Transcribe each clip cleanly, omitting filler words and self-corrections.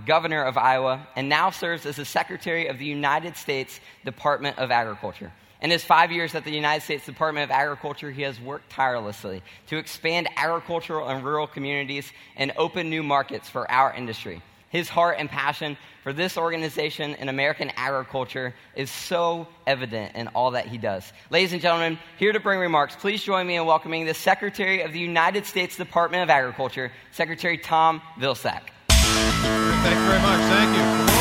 governor of Iowa, and now serves as the Secretary of the United States Department of Agriculture. In his 5 years at the United States Department of Agriculture, he has worked tirelessly to expand agricultural and rural communities and open new markets for our industry. His heart and passion for this organization and American agriculture is so evident in all that he does. Ladies and gentlemen, here to bring remarks, please join me in welcoming the Secretary of the United States Department of Agriculture, Secretary Tom Vilsack. Thank you very much. Thank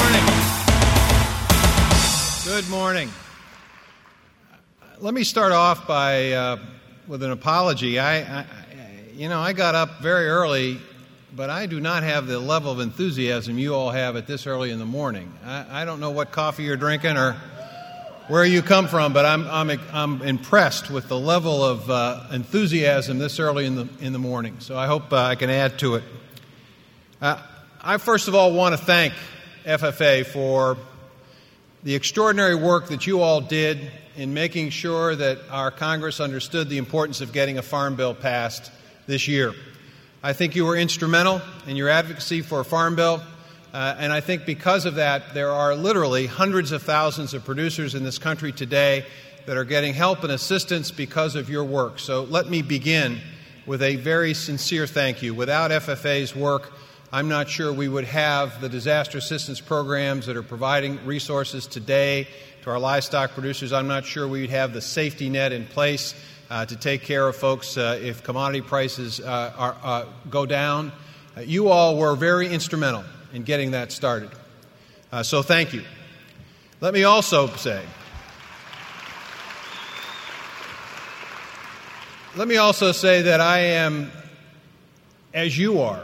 you. Good morning. Let me start off with an apology. I got up very early, but I do not have the level of enthusiasm you all have at this early in the morning. I don't know what coffee you're drinking or where you come from, but I'm impressed with the level of enthusiasm this early in the morning. So I hope I can add to it. I first of all want to thank FFA for the extraordinary work that you all did in making sure that our Congress understood the importance of getting a farm bill passed this year. I think you were instrumental in your advocacy for a farm bill, and I think because of that, there are literally hundreds of thousands of producers in this country today that are getting help and assistance because of your work. So let me begin with a very sincere thank you. Without FFA's work, I'm not sure we would have the disaster assistance programs that are providing resources today to our livestock producers. I'm not sure we would have the safety net in place to take care of folks if commodity prices go down. You all were very instrumental in getting that started. So thank you. Let me also say that I am, as you are,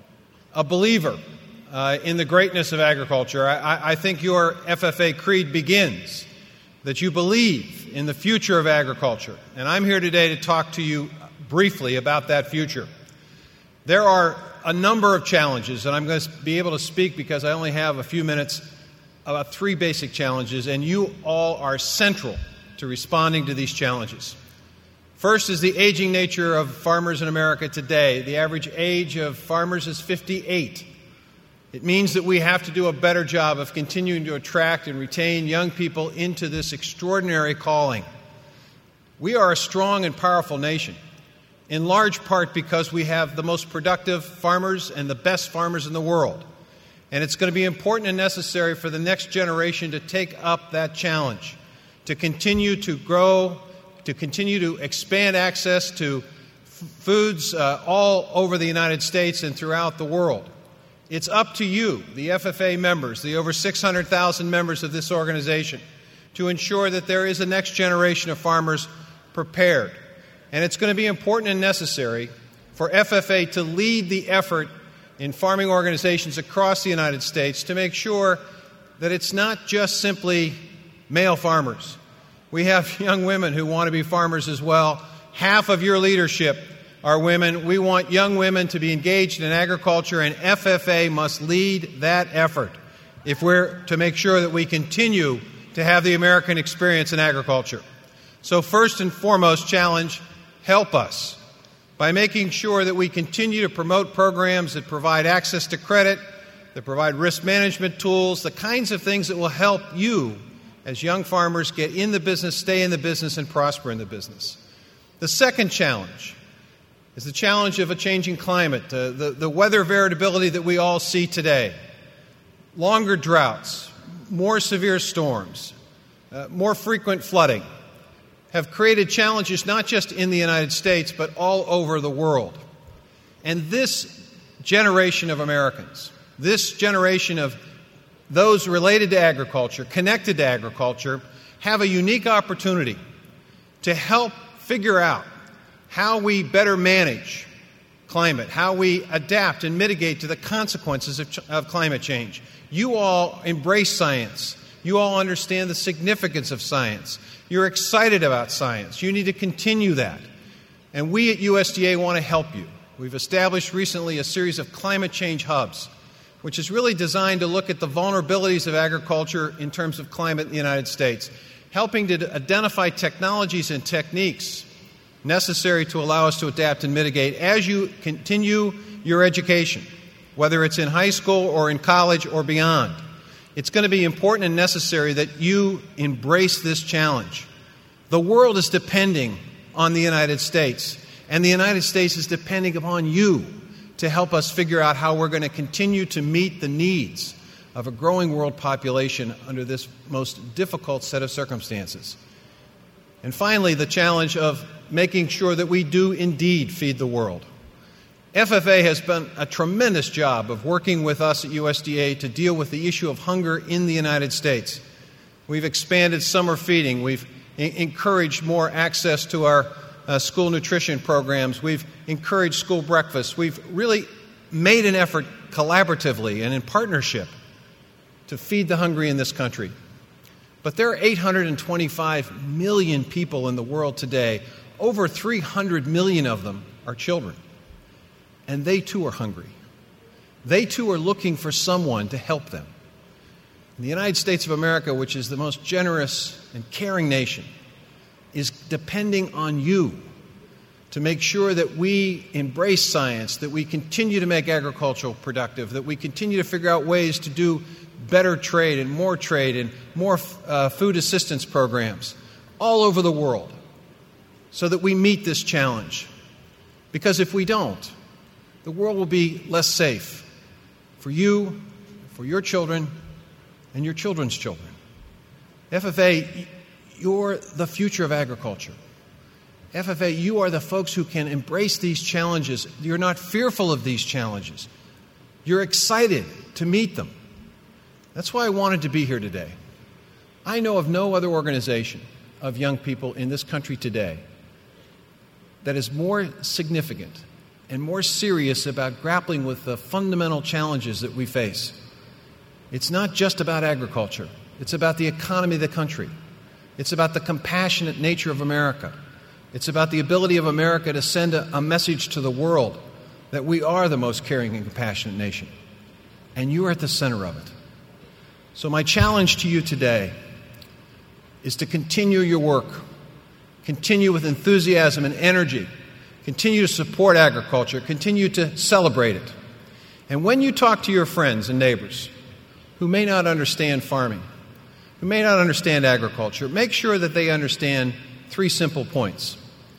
a believer in the greatness of agriculture. I think your FFA creed begins that you believe in the future of agriculture. And I'm here today to talk to you briefly about that future. There are a number of challenges, and I'm going to be able to speak because I only have a few minutes about three basic challenges, and you all are central to responding to these challenges. First is the aging nature of farmers in America today. The average age of farmers is 58. It means that we have to do a better job of continuing to attract and retain young people into this extraordinary calling. We are a strong and powerful nation, in large part because we have the most productive farmers and the best farmers in the world. And it's going to be important and necessary for the next generation to take up that challenge, to continue to grow, to continue to expand access to foods all over the United States and throughout the world. It's up to you, the FFA members, the over 600,000 members of this organization, to ensure that there is a next generation of farmers prepared. And it's going to be important and necessary for FFA to lead the effort in farming organizations across the United States to make sure that it's not just simply male farmers. We have young women who want to be farmers as well. Half of your leadership are women. We want young women to be engaged in agriculture, and FFA must lead that effort if we're to make sure that we continue to have the American experience in agriculture. So first and foremost challenge, help us by making sure that we continue to promote programs that provide access to credit, that provide risk management tools, the kinds of things that will help you as young farmers get in the business, stay in the business, and prosper in the business. The second challenge is the challenge of a changing climate, the weather variability that we all see today. Longer droughts, more severe storms, more frequent flooding have created challenges not just in the United States, but all over the world. And this generation of Americans, this generation of those related to agriculture, connected to agriculture, have a unique opportunity to help figure out how we better manage climate, how we adapt and mitigate to the consequences of climate change. You all embrace science. You all understand the significance of science. You're excited about science. You need to continue that. And we at USDA want to help you. We've established recently a series of climate change hubs, which is really designed to look at the vulnerabilities of agriculture in terms of climate in the United States, helping to identify technologies and techniques necessary to allow us to adapt and mitigate as you continue your education whether it's in high school or in college or beyond. It's going to be important and necessary that you embrace this challenge. The world is depending on the United States, and the United States is depending upon you to help us figure out how we're going to continue to meet the needs of a growing world population under this most difficult set of circumstances. And finally, the challenge of making sure that we do indeed feed the world. FFA has done a tremendous job of working with us at USDA to deal with the issue of hunger in the United States. We've expanded summer feeding. We've encouraged more access to our school nutrition programs. We've encouraged school breakfast. We've really made an effort collaboratively and in partnership to feed the hungry in this country. But there are 825 million people in the world today. Over 300 million of them are children. And they too are hungry. They too are looking for someone to help them. And the United States of America, which is the most generous and caring nation, is depending on you to make sure that we embrace science, that we continue to make agriculture productive, that we continue to figure out ways to do better trade and more food assistance programs all over the world so that we meet this challenge. Because if we don't, the world will be less safe for you, for your children, and your children's children. FFA, you're the future of agriculture. FFA, you are the folks who can embrace these challenges. You're not fearful of these challenges. You're excited to meet them. That's why I wanted to be here today. I know of no other organization of young people in this country today that is more significant and more serious about grappling with the fundamental challenges that we face. It's not just about agriculture. It's about the economy of the country. It's about the compassionate nature of America. It's about the ability of America to send a message to the world that we are the most caring and compassionate nation. And you are at the center of it. So my challenge to you today is to continue your work. Continue with enthusiasm and energy. Continue to support agriculture. Continue to celebrate it. And when you talk to your friends and neighbors who may not understand farming, who may not understand agriculture, make sure that they understand 3 simple points.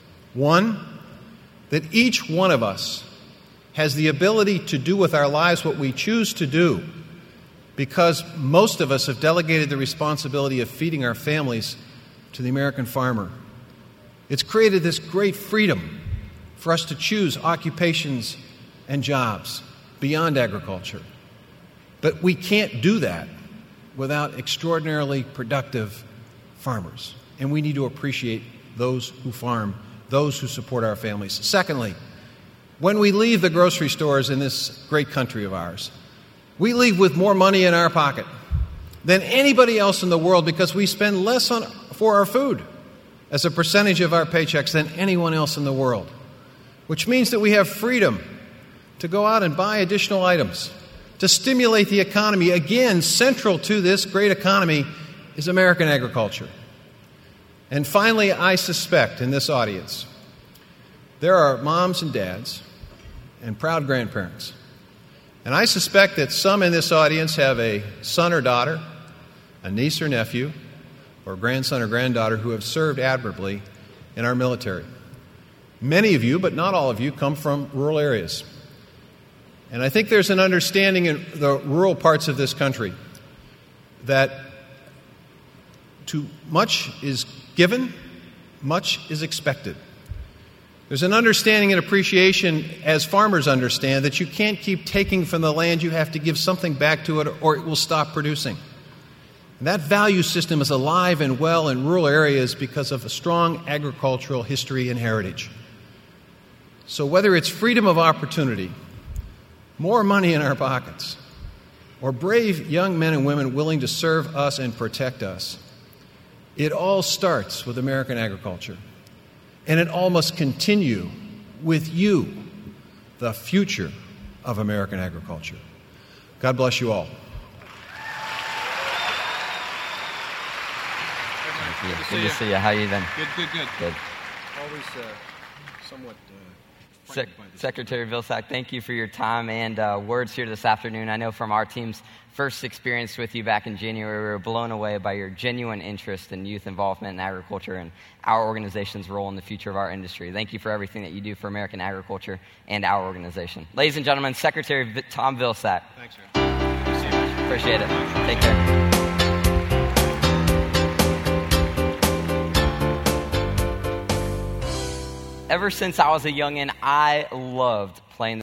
1, that each one of us has the ability to do with our lives what we choose to do because most of us have delegated the responsibility of feeding our families to the American farmer. It's created this great freedom for us to choose occupations and jobs beyond agriculture. But we can't do that without extraordinarily productive farmers. And we need to appreciate those who farm, those who support our families. Secondly, when we leave the grocery stores in this great country of ours, we leave with more money in our pocket than anybody else in the world because we spend less for our food as a percentage of our paychecks than anyone else in the world, which means that we have freedom to go out and buy additional items, to stimulate the economy. Again, central to this great economy is American agriculture. And finally, I suspect in this audience, there are moms and dads and proud grandparents. And I suspect that some in this audience have a son or daughter, a niece or nephew, or grandson or granddaughter who have served admirably in our military. Many of you, but not all of you, come from rural areas. And I think there's an understanding in the rural parts of this country that too much is given, much is expected. There's an understanding and appreciation, as farmers understand, that you can't keep taking from the land. You have to give something back to it or it will stop producing. And that value system is alive and well in rural areas because of a strong agricultural history and heritage. So whether it's freedom of opportunity, more money in our pockets, or brave young men and women willing to serve us and protect us, it all starts with American agriculture. And it all must continue with you, the future of American agriculture. God bless you all. Good to see you. How are you then? Good. Good. Always somewhat Secretary Vilsack, thank you for your time and words here this afternoon. I know from our team's first experience with you back in January, we were blown away by your genuine interest in youth involvement in agriculture and our organization's role in the future of our industry. Thank you for everything that you do for American agriculture and our organization. Ladies and gentlemen, Secretary Tom Vilsack. Thanks, man. Appreciate it. Take care. Ever since I was a youngin', I loved playing